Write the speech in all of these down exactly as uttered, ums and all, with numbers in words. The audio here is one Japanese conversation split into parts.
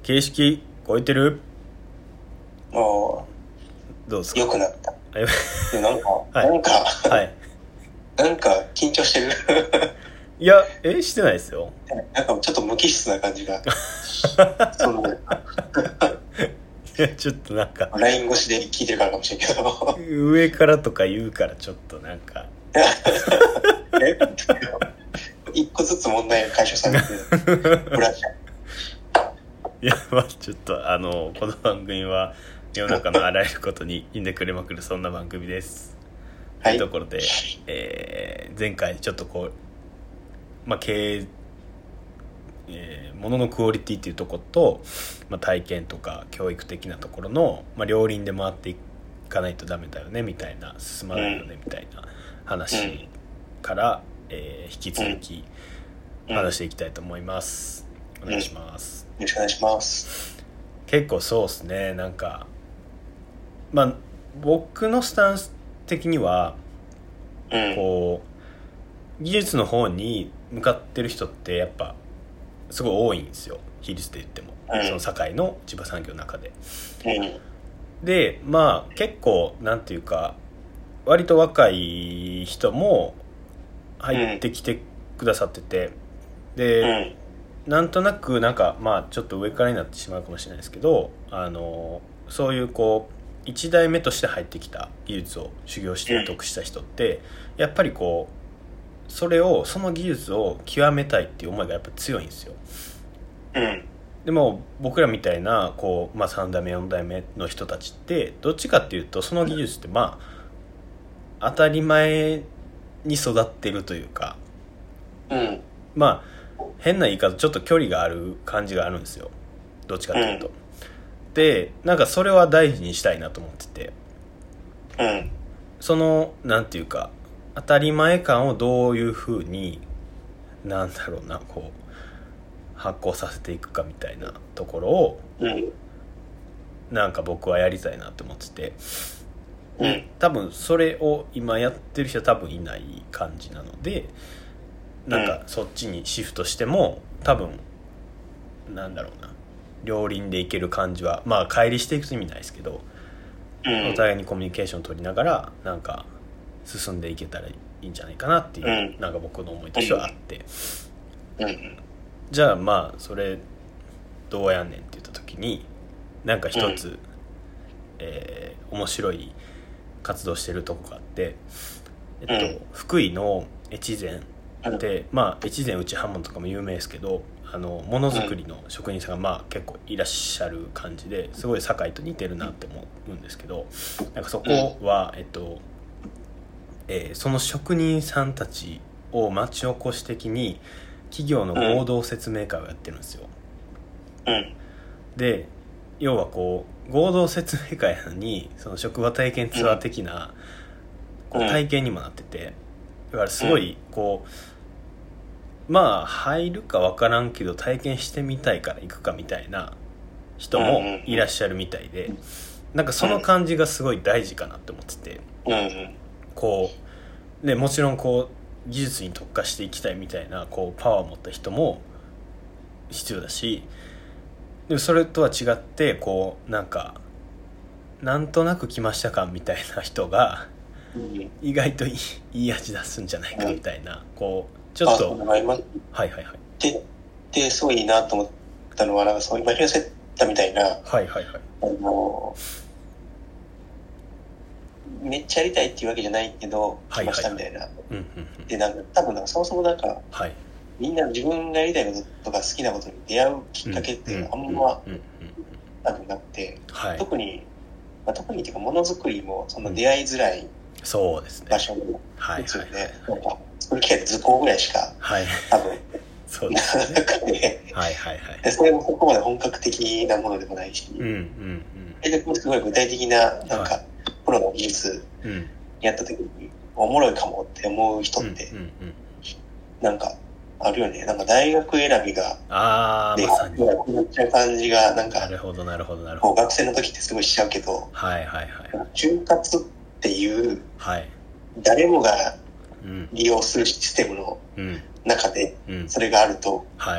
形式超えてる？ ああ、どうですか？ 良くなった。 あよでなんか、 はいなんか、 はい。 なんか緊張してる。 いや、え、してないですよ。 なんかちょっと無機質な感じが。そのいや、ちょっとなんか、 ライン 越しで聞いてるからかもしれんけど。 上からとか言うからちょっとなんか。 え一個ずつ問題が解消されてる。ブラッシャー。 いや、まあちょっと、あの、この番組は世の中のあらゆることにひんでくれまくる、そんな番組です。 はい。 というところで、えー、前回ちょっとこう、まあ経営、えー、もののクオリティっていうところと、まあ、体験とか教育的なところの、まあ、両輪で回っていかないとダメだよねみたいな、進まないよねみたいな話から、うんえー、引き続き話していきたいと思います、うん、お願いします、 うん、よろしくお願いします。 結構そうですね、なんかまあ僕のスタンス的には、うん、こう技術の方に向かってる人ってやっぱすごい多いんですよ、比率で言っても、うん、その堺の地場産業の中で、うん、でまあ結構なんていうか割と若い人も入ってきてくださってて、で、うん、なんとなくなんかまあちょっと上からになってしまうかもしれないですけど、あのそういうこう一代目として入ってきた技術を修行して得した人ってやっぱりこうそれをその技術を極めたいっていう思いがやっぱ強いんですよ、うん、でも僕らみたいなこう、まあ、さん代目よん代目の人たちってどっちかっていうとその技術ってまあ当たり前に育ってるというか、うん、まあ変な言い方ちょっと距離がある感じがあるんですよ、どっちかっていうと、うん、でなんかそれは大事にしたいなと思ってて、うん、そのなんていうか当たり前感をどういう風になんだろうなこう発行させていくかみたいなところを、うん、なんか僕はやりたいなって思ってて、うん、多分それを今やってる人は多分いない感じなので、なんかそっちにシフトしても多分なんだろうな両輪でいける感じはまあ乖離していくと意味ないですけど、うん、お互いにコミュニケーションを取りながらなんか進んでいけたらいいんじゃないかなっていう、うん、なんか僕の思いとしてはあって、うん、じゃあまあそれどうやんねんって言った時になんか一つ、うんえー、面白い活動してるとこがあって、えっとうん、福井の越前で、まあ越前内刃物とかも有名ですけど、あのものづくりの職人さんがまあ結構いらっしゃる感じですごい堺と似てるなって思うんですけど、なんかそこはえっとえー、その職人さんたちを町おこし的に企業の合同説明会をやってるんですよ、うん、で要はこう合同説明会なのにその職場体験ツアー的なこう体験にもなってて、だからすごいこうまあ入るか分からんけど体験してみたいから行くかみたいな人もいらっしゃるみたいで、なんかその感じがすごい大事かなって思ってて、こうでもちろんこう技術に特化していきたいみたいなこうパワーを持った人も必要だし、でもそれとは違ってこうなんかなんとなく来ました感みたいな人が意外といい、いい味出すんじゃないかみたいな、こうちょっとはいはいはいでですごいいいなと思ったのはなんかそう今広瀬たみたいなはいはいはいあのめっちゃやりたいっていうわけじゃないけど来ましたみたいな、はいはいはい、でなんか多分なんかそもそもなんか、はい、みんな自分がやりたいこととか好きなことに出会うきっかけっていうのはあんまなくなって、はい、特に、まあ、特にっていうかものづくりもその出会いづらい場所ですよね。なんか作る機会図工ぐらいしか、はい、多分そうですね、 なくて、はいはいはい、でそれもそこまで本格的なものでもないし、うんうんうん、ですごい具体的ななんか、はい、プロの技術やった時におもろいかもって思う人って、うんうんうん、なんかあるよね。なんか大学選びがあーまさにめっちゃ感じがなんかなるほどなるほどなるほど、 学生の時ってすごいしちゃうけど、 はいはいはい、 就活っていう、はい、誰もが利用するシステムの中でそれがあると、うんはい、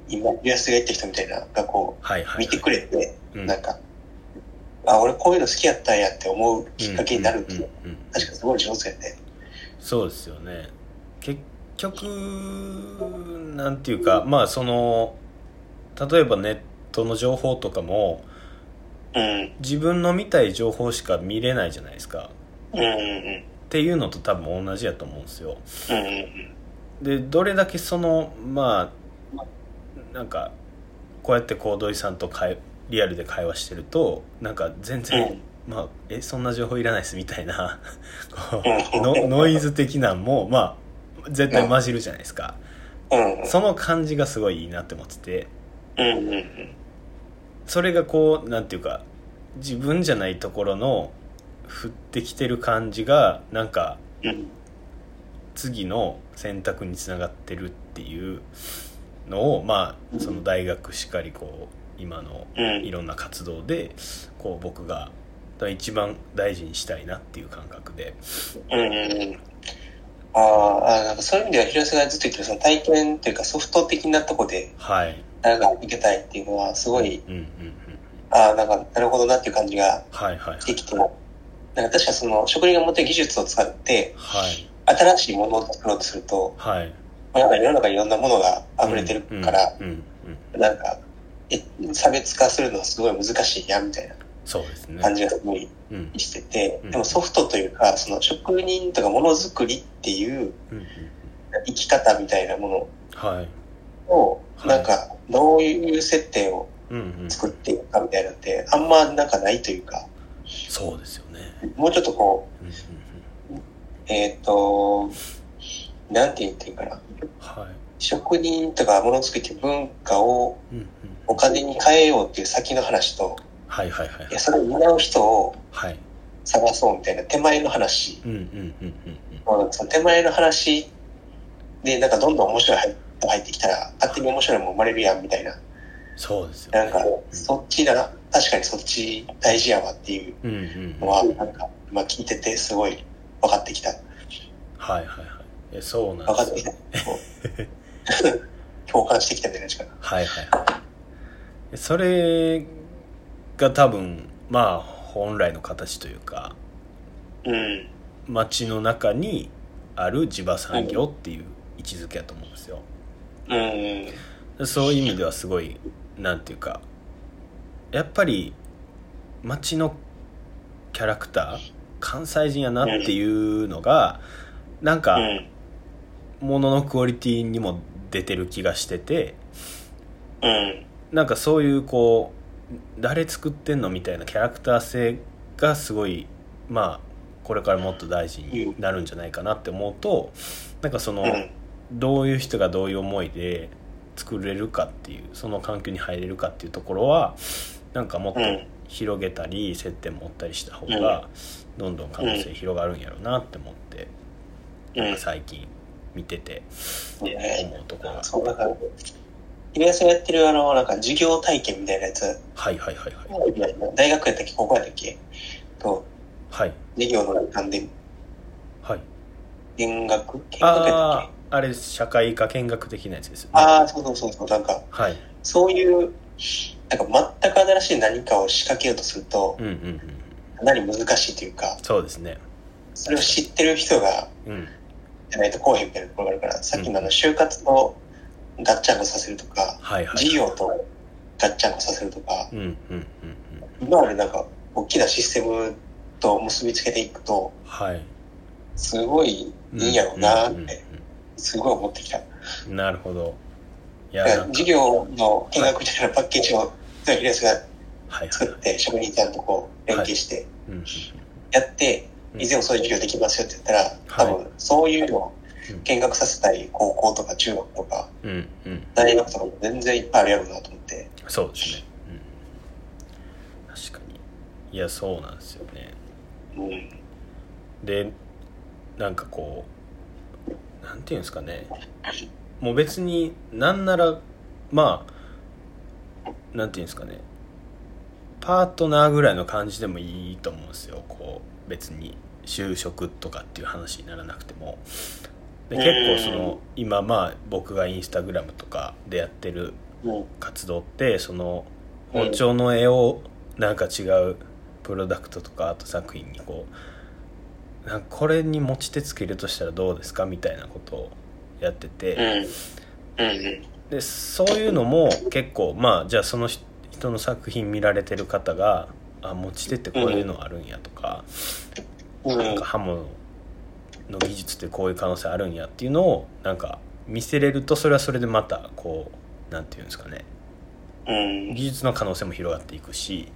今イラストが言った人みたいながこう、 はいはいはい、 見てくれて、うん、なんかあ俺こういうの好きやったんやって思うきっかけになるって、うんうんうんうん、確かにすごい上手やね。 そうですよね。結局なんていうか、まあその例えばネットの情報とかも、 うん、 自分の見たい情報しか見れないじゃないですか、 うんうんうん、 っていうのと多分同じやと思うんですよ、 うんうんうん、 でどれだけそのまあなんかこうやってこう土井さんと会リアルで会話してるとなんか全然、うん、まあえそんな情報いらないですみたいなこうのノイズ的なんもまあ絶対混じるじゃないですか、 うん、 その感じがすごいいいなって思ってて、 うんうんうん、 それがこうなんていうか自分じゃないところの降ってきてる感じがなんか、 うん、 次の選択につながってるっていうのをまあその大学しかりこう今のいろんな活動でこう僕が一番大事にしたいなっていう感覚で、 うんうん、ああなんかそういう意味では広瀬がずっと言ってるその体験というかソフト的なとこでなんか受けたいっていうのはすごい、うんうんうん、ああなんかなるほどなっていう感じがしてきて、はいはいはい、なんか確かその職人が持ってる技術を使って、 はい、 新しいものを作ろうとすると、 はい、 まあ、なんか世の中にいろんなものが溢れてるから、うんうんうん、なんかえ差別化するのはすごい難しいやみたいな感じがすごいしてて、うん、でもソフトというかその職人とかものづくりっていう生き方みたいなものを、はい、なんかどういう設定を作っていくかみたいなってあんまなんかないというか、 そうですよね。 もうちょっとこう、うんうん、えっ、ー、となんて言っていいかな、 はい、 職人とかものづくりっていう文化をお金に変えようっていう先の話と、 はいはいはいはい、 いやそれを担う人を探そうみたいな手前の話、うんうんうんうん、その手前の話でなんかどんどん面白い入ってきたら勝手に面白いもん生まれるやんみたいな、 そうですよね、 なんか、うん、そっちだ確かにそっち大事やわっていうのは、うんうんうん、なんか、まあ、聞いててすごい分かってきた。 はいはいはい、えそうなんですよ、ね、 分かってきた共感してきたんじゃないですか。 はいはいはい、それが多分まあ本来の形というか、 うん、 街の中にある地場産業っていう位置づけだと思うんですよ、うん、そういう意味ではすごいなんていうかやっぱり街のキャラクター関西人やなっていうのがなんか物のクオリティにも出てる気がしてて、 うん、 なんかそういうこう誰作ってんのみたいなキャラクター性がすごいまあこれからもっと大事になるんじゃないかなって思うと、なんかそのどういう人がどういう思いで作れるかっていうその環境に入れるかっていうところはなんかもっと広げたり接点持ったりした方がどんどん可能性広がるんやろうなって思ってなんか最近見てて思うところが、 そうだから今さんやってるあのなんか授業体験みたいなやつ、 はいはいはいはい、 大学やったっけ高校やったっけと、 はい、 授業のなんで、 はい、 見学見学やったっけ、あれ社会科見学的なやつですよね。 ああそうそうそうそうなんか、 はい、 そういうなんか全く新しい何かを仕掛けようとすると、うんうんうん、かなり難しいというか、 そうですね。 それを知ってる人が、うん、じゃないとこうへんみたいなところがあるから、さっきのあの就活のガッチャンコさせるとか、はいはい、事業とガッチャンコさせるとか、うんうんうんうん、今までなんか大きなシステムと結びつけていくと、はい、すごいいいんやろうなってすごい思ってきた。 なるほど。 いや授業の見学みたいなパッケージを平安が作って、はいはい、職人さんとこう連携してやって、はいうん、いずれもそういう授業できますよって言ったら、はい、多分そういうのを見学させたい高校とか中学とか、うんうん、大学とかも全然いっぱいあるやろうなと思って。 そうですね、うん、確かに。いやそうなんですよね、うん、でなんかこうなんていうんですかね、もう別になんならまあなんていうんですかねパートナーぐらいの感じでもいいと思うんですよ。こう別に就職とかっていう話にならなくてもで結構その今まあ僕がインスタグラムとかでやってる活動って、その包丁の絵をなんか違うプロダクトとかアート作品にこうなんかこれに持ち手つけるとしたらどうですかみたいなことをやってて、でそういうのも結構まあじゃあその人の作品見られてる方があ持ち手ってこういうのあるんやとか、なんか刃物の技術ってこういう可能性あるんやっていうのをなんか見せれると、それはそれでまたこうなんていうんですかね、技術の可能性も広がっていくし、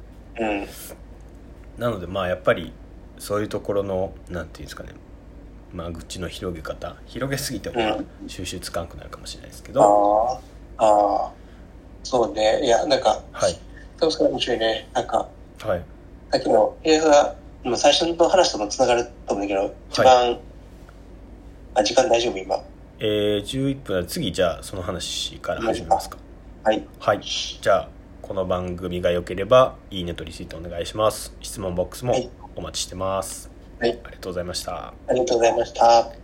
なのでまあやっぱりそういうところのなんていうんですかね、間口の広げ方、広げすぎても収集つかんくなるかもしれないですけど、 ああそうね、いやなんかはいそうすか面白いね、なんかはいさっきの映画の最初の話ともつながると思うんだけど、一番、はい、あ時間大丈夫今？ えー、じゅういっぷん、次じゃあその話から始めますか。 はい、 はい、じゃあこの番組が良ければいいねとリツイートお願いします。質問ボックスもお待ちしてます。はい、ありがとうございました。 ありがとうございました。